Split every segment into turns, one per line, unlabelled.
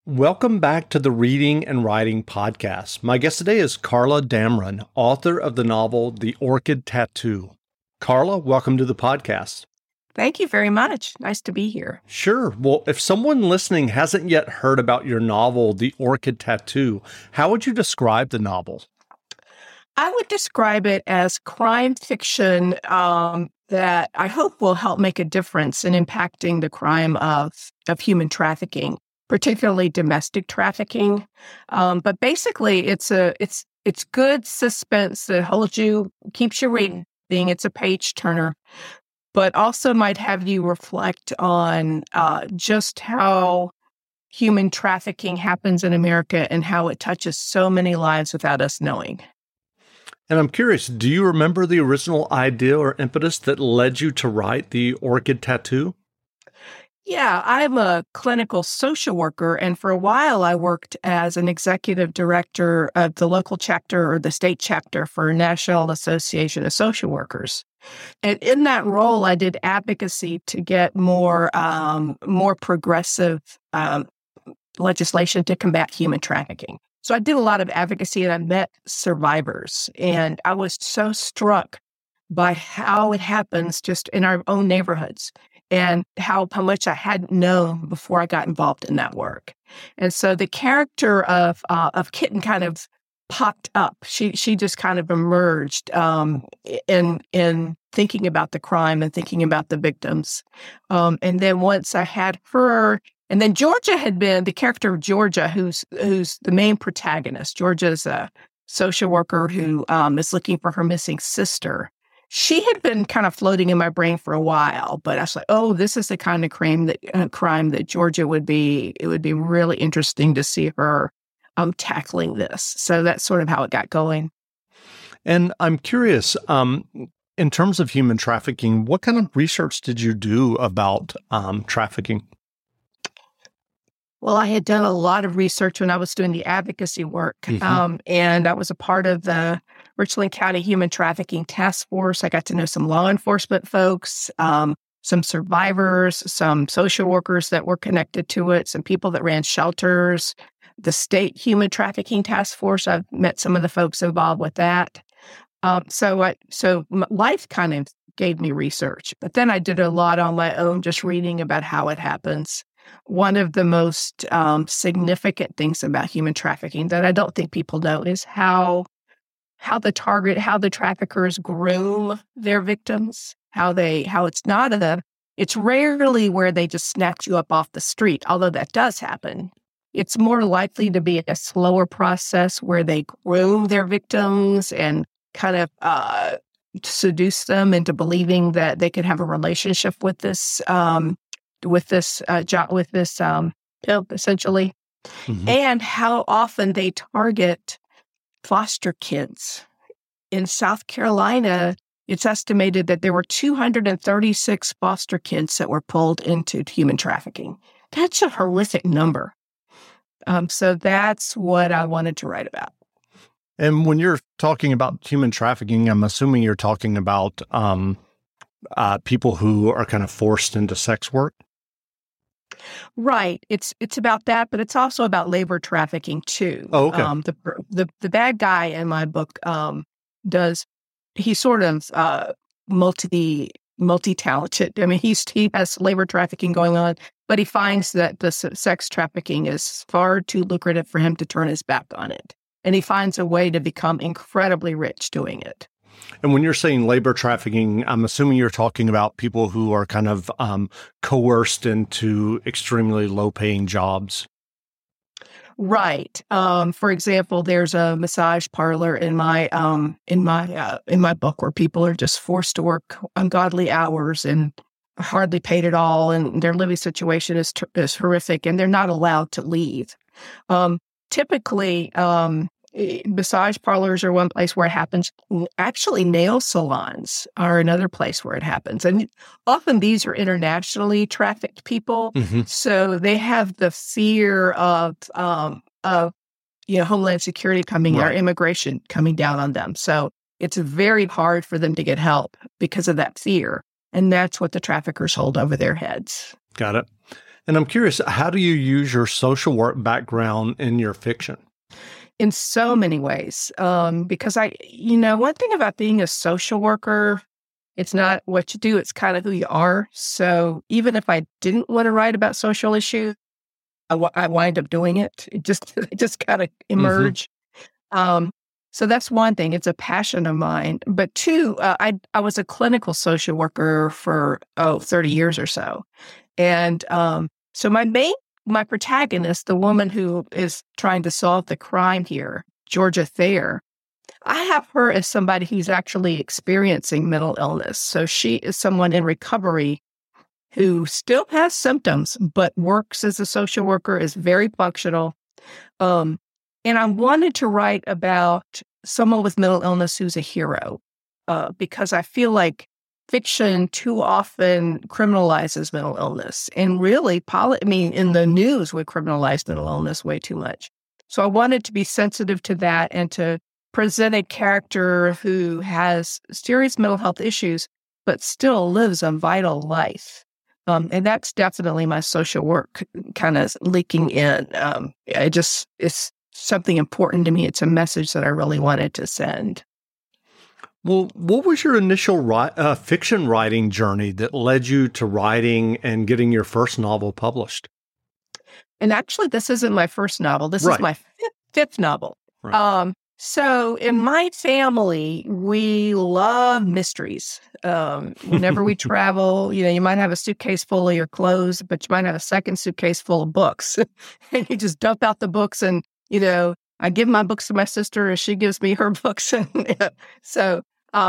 Welcome back to the Reading and Writing Podcast. My guest today is Carla Damron, author of the novel The Orchid Tattoo. Carla, welcome to the podcast.
Thank you very much. Nice to be here.
Sure. Well, if someone listening hasn't yet heard about your novel, The Orchid Tattoo, how would you describe the novel?
I would describe it as crime fiction that I hope will help make a difference in impacting the crime of human trafficking, particularly domestic trafficking. But basically, it's good suspense that holds you, keeps you reading. It's a page turner, but also might have you reflect on just how human trafficking happens in America and how it touches so many lives without us knowing.
And I'm curious, do you remember the original idea or impetus that led you to write The Orchid Tattoo?
Yeah, I'm a clinical social worker, and for a while I worked as an executive director of the local chapter or the state chapter for National Association of Social Workers. And in that role, I did advocacy to get more progressive legislation to combat human trafficking. So I did a lot of advocacy, and I met survivors, and I was so struck by how it happens just in our own neighborhoods, and how much I hadn't known before I got involved in that work. And so the character of Kitten kind of popped up. She just kind of emerged in thinking about the crime and thinking about the victims. And then once I had her, and then Georgia had been the character of Georgia, who's the main protagonist. Georgia's a social worker who is looking for her missing sister. She had been kind of floating in my brain for a while, but I was like, oh, this is the kind of crime that Georgia would be. It would be really interesting to see her tackling this. So that's sort of how it got going.
And I'm curious, in terms of human trafficking, what kind of research did you do about trafficking?
Well, I had done a lot of research when I was doing the advocacy work, and I was a part of the Richland County Human Trafficking Task Force. I got to know some law enforcement folks, some survivors, some social workers that were connected to it, some people that ran shelters, the State Human Trafficking Task Force. I've met some of the folks involved with that. So life kind of gave me research, but then I did a lot on my own, just reading about how it happens. One of the most significant things about human trafficking that I don't think people know is how the traffickers groom their victims, it's rarely where they just snatch you up off the street, although that does happen. It's more likely to be a slower process where they groom their victims and kind of seduce them into believing that they could have a relationship with this pimp, essentially, and how often they target foster kids. In South Carolina, it's estimated that there were 236 foster kids that were pulled into human trafficking. That's a horrific number. So that's what I wanted to write about.
And when you're talking about human trafficking, I'm assuming you're talking about people who are kind of forced into sex work?
Right. It's about that, but it's also about labor trafficking too.
Oh, okay.
The bad guy in my book he's sort of multi-talented. I mean, he has labor trafficking going on, but he finds that the sex trafficking is far too lucrative for him to turn his back on it. And he finds a way to become incredibly rich doing it.
And when you're saying labor trafficking, I'm assuming you're talking about people who are kind of coerced into extremely low-paying jobs.
Right. For example, there's a massage parlor in my book where people are just forced to work ungodly hours and hardly paid at all, and their living situation is horrific, and they're not allowed to leave. Typically, massage parlors are one place where it happens. Actually, nail salons are another place where it happens. And often these are internationally trafficked people. So they have the fear of Homeland Security coming or immigration coming down on them. So it's very hard for them to get help because of that fear. And that's what the traffickers hold over their heads.
Got it. And I'm curious, how do you use your social work background in your fiction?
In so many ways. Because one thing about being a social worker, it's not what you do, it's kind of who you are. So even if I didn't want to write about social issues, I wind up doing it. It just kind of emerged. So that's one thing. It's a passion of mine. But two, I was a clinical social worker for 30 years or so. And so my protagonist, the woman who is trying to solve the crime here, Georgia Thayer, I have her as somebody who's actually experiencing mental illness. So she is someone in recovery who still has symptoms, but works as a social worker, is very functional. And I wanted to write about someone with mental illness who's a hero, because I feel like fiction too often criminalizes mental illness. And really, in the news, we criminalize mental illness way too much. So I wanted to be sensitive to that and to present a character who has serious mental health issues, but still lives a vital life. And that's definitely my social work kind of leaking in. It's something important to me. It's a message that I really wanted to send.
Well, what was your initial fiction writing journey that led you to writing and getting your first novel published?
And actually, this isn't my first novel. This is my fifth novel.
Right.
So in my family, we love mysteries. Whenever we travel, you might have a suitcase full of your clothes, but you might have a second suitcase full of books. And you just dump out the books and, I give my books to my sister and she gives me her books. So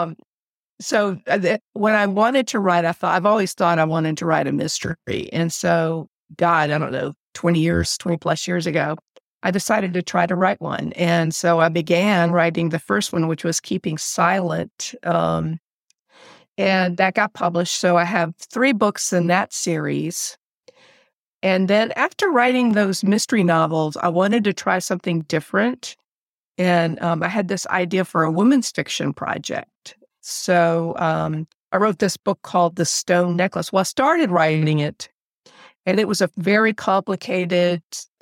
when I wanted to write, I've always thought I wanted to write a mystery. And so, God, I don't know, 20 plus years ago, I decided to try to write one. And so I began writing the first one, which was Keeping Silent. And that got published. So I have 3 books in that series. And then after writing those mystery novels, I wanted to try something different. And I had this idea for a women's fiction project. So I wrote this book called The Stone Necklace. Well, I started writing it, and it was a very complicated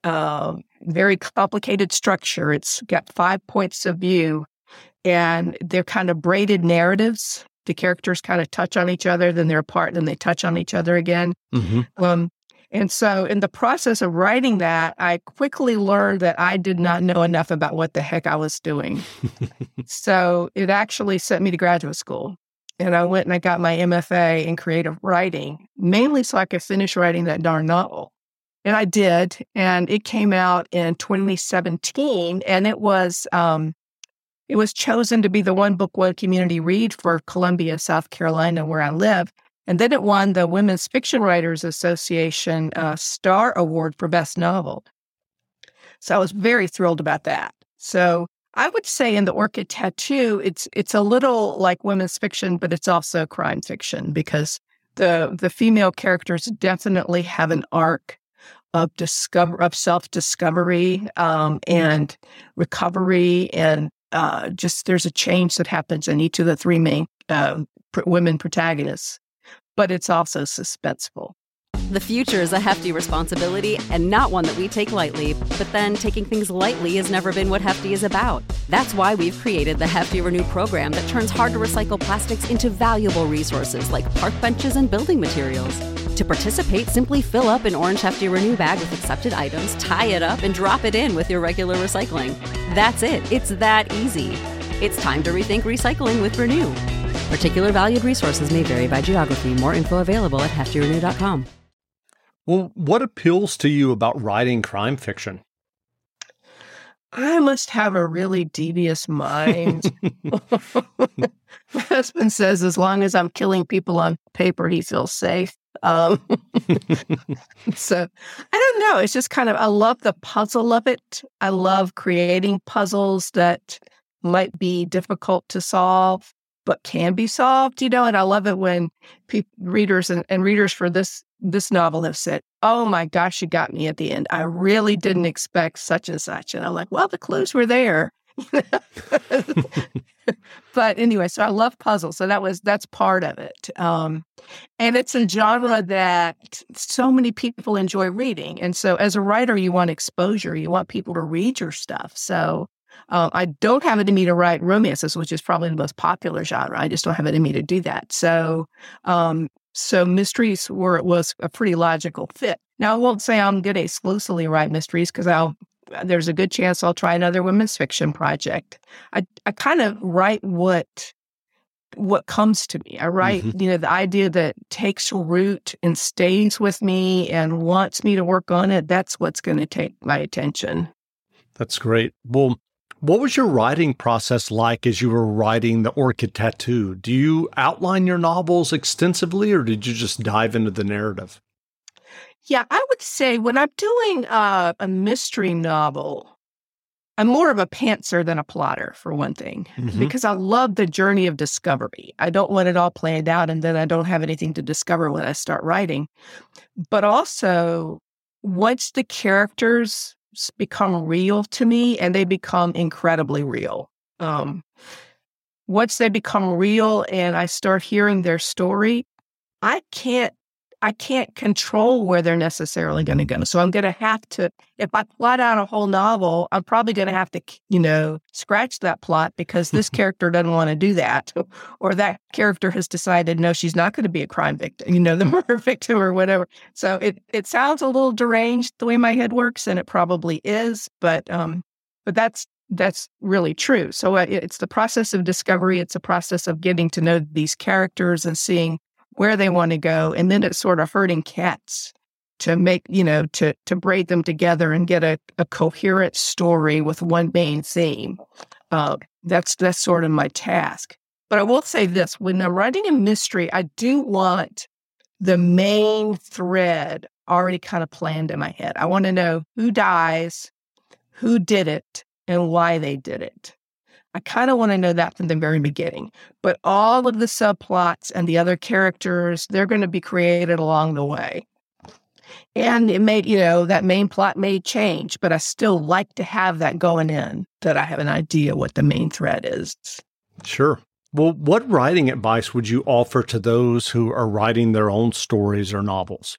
structure. It's got 5 points of view, and they're kind of braided narratives. The characters kind of touch on each other, then they're apart, then they touch on each other again.
Mm-hmm.
And so in the process of writing that, I quickly learned that I did not know enough about what the heck I was doing. So it actually sent me to graduate school. And I went and I got my MFA in creative writing, mainly so I could finish writing that darn novel. And I did. And it came out in 2017. And it was chosen to be the One Book, One Community read for Columbia, South Carolina, where I live. And then it won the Women's Fiction Writers Association Star Award for Best Novel. So I was very thrilled about that. So I would say in The Orchid Tattoo, it's a little like women's fiction, but it's also crime fiction because the female characters definitely have an arc of self-discovery and recovery, and just there's a change that happens in each of the 3 main women protagonists. But it's also suspenseful.
The future is a hefty responsibility and not one that we take lightly. But then taking things lightly has never been what Hefty is about. That's why we've created the Hefty Renew program that turns hard-to-recycle plastics into valuable resources like park benches and building materials. To participate, simply fill up an orange Hefty Renew bag with accepted items, tie it up, and drop it in with your regular recycling. That's it. It's that easy. It's time to rethink recycling with Renew. Particular valued resources may vary by geography. More info available at heftyrenew.com.
Well, what appeals to you about writing crime fiction?
I must have a really devious mind. My husband says as long as I'm killing people on paper, he feels safe. So I don't know. It's just kind of, I love the puzzle of it. I love creating puzzles that might be difficult to solve, but can be solved, and I love it when readers and readers for this novel have said, oh my gosh, you got me at the end. I really didn't expect such and such. And I'm like, well, the clues were there. But anyway, so I love puzzles. So that's part of it. And it's a genre that so many people enjoy reading. And so as a writer, you want exposure. You want people to read your stuff. So I don't have it in me to write romances, which is probably the most popular genre. I just don't have it in me to do that. So mysteries was a pretty logical fit. Now, I won't say I'm going to exclusively write mysteries because there's a good chance I'll try another women's fiction project. I kind of write what comes to me. I write, the idea that takes root and stays with me and wants me to work on it. That's what's going to take my attention.
That's great. Well, what was your writing process like as you were writing The Orchid Tattoo? Do you outline your novels extensively, or did you just dive into the narrative?
Yeah, I would say when I'm doing a mystery novel, I'm more of a pantser than a plotter, for one thing, because I love the journey of discovery. I don't want it all planned out and then I don't have anything to discover when I start writing. But also, once the characters become real to me, and they become incredibly real. Once they become real and I start hearing their story, I can't control where they're necessarily going to go. So I'm going to have to, if I plot out a whole novel, I'm probably going to have to, scratch that plot because this character doesn't want to do that. Or that character has decided, no, she's not going to be a crime victim, the murder victim or whatever. So it sounds a little deranged the way my head works, and it probably is, but that's really true. So it's the process of discovery. It's a process of getting to know these characters and seeing where they want to go. And then it's sort of herding cats to make, to braid them together and get a coherent story with one main theme. That's sort of my task. But I will say this, when I'm writing a mystery, I do want the main thread already kind of planned in my head. I want to know who dies, who did it, and why they did it. I kind of want to know that from the very beginning. But all of the subplots and the other characters, they're going to be created along the way. And it may, that main plot may change, but I still like to have that going in, that I have an idea what the main thread is.
Sure. Well, what writing advice would you offer to those who are writing their own stories or novels?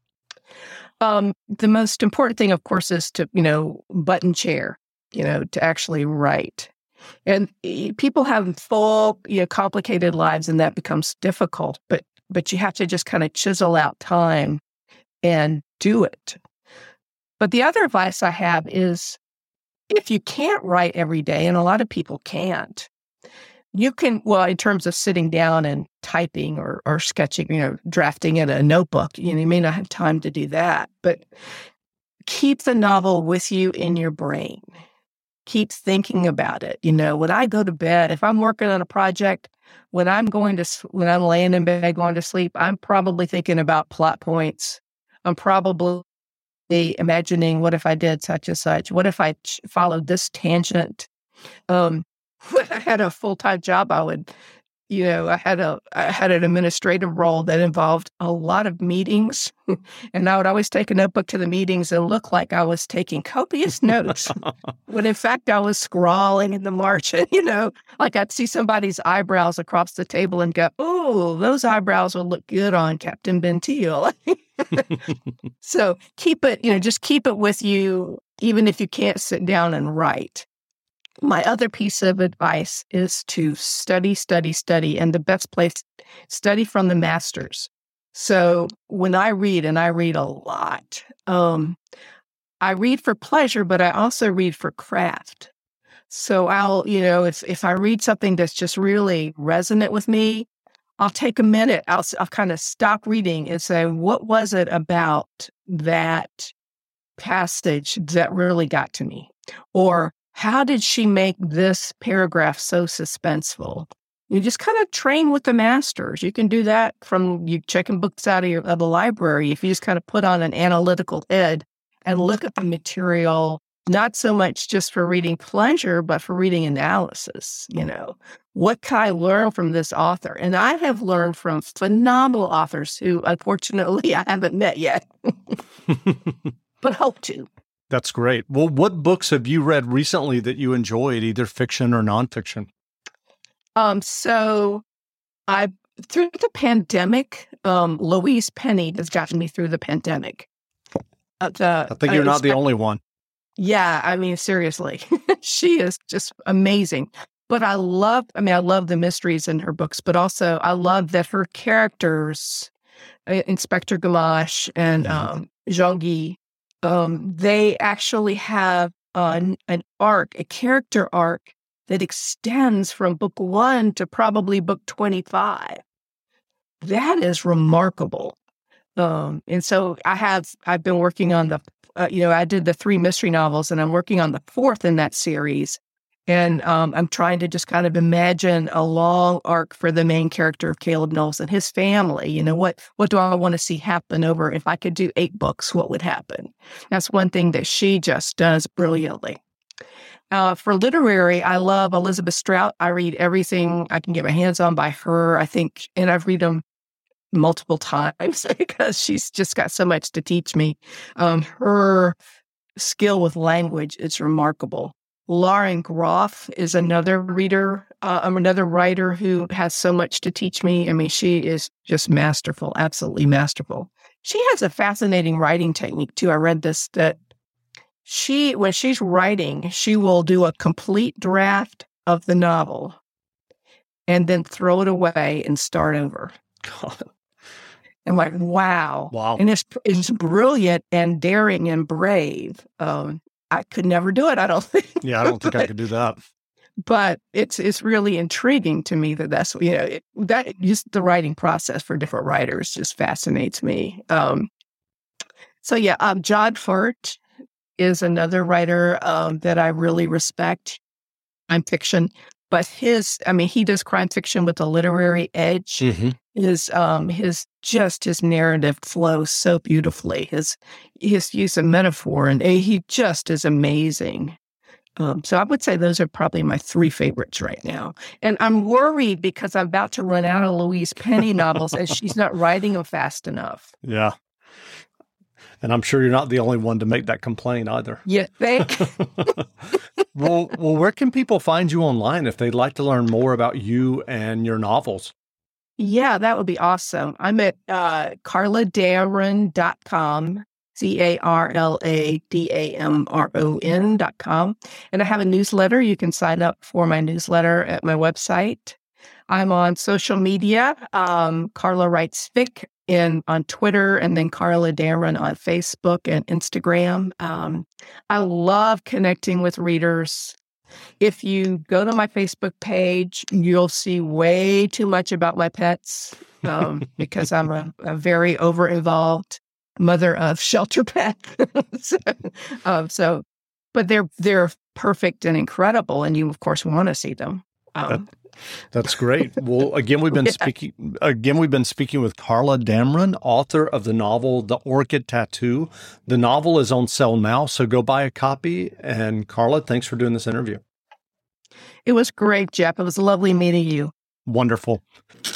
The most important thing, of course, is to, button chair, to actually write. And people have full, complicated lives, and that becomes difficult. But you have to just kind of chisel out time and do it. But the other advice I have is, if you can't write every day, and a lot of people can't, you can, in terms of sitting down and typing or sketching, drafting in a notebook, you may not have time to do that. But keep the novel with you in your brain. Keep thinking about it. When I go to bed, if I'm working on a project, when I'm laying in bed going to sleep, I'm probably thinking about plot points. I'm probably imagining, what if I did such and such? What if I followed this tangent? When I had a full-time job, I had an administrative role that involved a lot of meetings, and I would always take a notebook to the meetings and look like I was taking copious notes, when in fact I was scrawling in the margin, like I'd see somebody's eyebrows across the table and go, oh, those eyebrows will look good on Captain Benteel. So keep it, just keep it with you, even if you can't sit down and write. My other piece of advice is to study, and the best place, study from the masters. So when I read, and I read a lot, I read for pleasure, but I also read for craft. So I'll, if I read something that's just really resonant with me, I'll take a minute, I'll kind of stop reading and say, what was it about that passage that really got to me? Or how did she make this paragraph so suspenseful? You just kind of train with the masters. You can do that from you checking books out of the library. If you just kind of put on an analytical head and look at the material, not so much just for reading pleasure, but for reading analysis. What can I learn from this author? And I have learned from phenomenal authors who, unfortunately, I haven't met yet, but hope to.
That's great. Well, what books have you read recently that you enjoyed, either fiction or nonfiction?
So I through the pandemic, Louise Penny has gotten me through the pandemic.
I think you're not the only one.
Yeah, I mean, seriously, she is just amazing. But I love the mysteries in her books, but also I love that her characters, Inspector Gamache and Jean-Guy, they actually have an arc, a character arc that extends from book 1 to probably book 25. That is remarkable. And so I've been working on I did the 3 mystery novels, and I'm working on the 4th in that series. And I'm trying to just kind of imagine a long arc for the main character of Caleb Knowles and his family. What do I want to see happen over? If I could do 8 books, what would happen? That's one thing that she just does brilliantly. For literary, I love Elizabeth Strout. I read everything I can get my hands on by her, I think, and I've read them multiple times because she's just got so much to teach me. Her skill with language is remarkable. Lauren Groff is another writer who has so much to teach me. I mean, she is just masterful, absolutely masterful. She has a fascinating writing technique too. I read this, that when she's writing, she will do a complete draft of the novel and then throw it away and start over.
God.
I'm like, wow. And it's brilliant and daring and brave. I could never do it, I don't think.
Yeah, I don't think I could do that.
But it's really intriguing to me that's that just the writing process for different writers just fascinates me. John Furt is another writer that I really respect. Crime fiction, but his he does crime fiction with a literary edge.
Mm-hmm.
His narrative flows so beautifully. His use of metaphor, and he just is amazing. So I would say those are probably my 3 favorites right now. And I'm worried because I'm about to run out of Louise Penny novels and she's not writing them fast enough.
Yeah. And I'm sure you're not the only one to make that complaint either.
You think?
Well, where can people find you online if they'd like to learn more about you and your novels?
Yeah, that would be awesome. I'm at carladamron.com, CarlaDamron.com. And I have a newsletter. You can sign up for my newsletter at my website. I'm on social media, Carla Writes Fic on Twitter, and then Carla Damron on Facebook and Instagram. I love connecting with readers. If you go to my Facebook page, you'll see way too much about my pets because I'm a very over-involved mother of shelter pets. But they're perfect and incredible, and you of course want to see them.
That's great. Well, again, we've been speaking with Carla Damron, author of the novel The Orchid Tattoo. The novel is on sale now, so go buy a copy. And Carla, thanks for doing this interview.
It was great, Jeff. It was lovely meeting you.
Wonderful.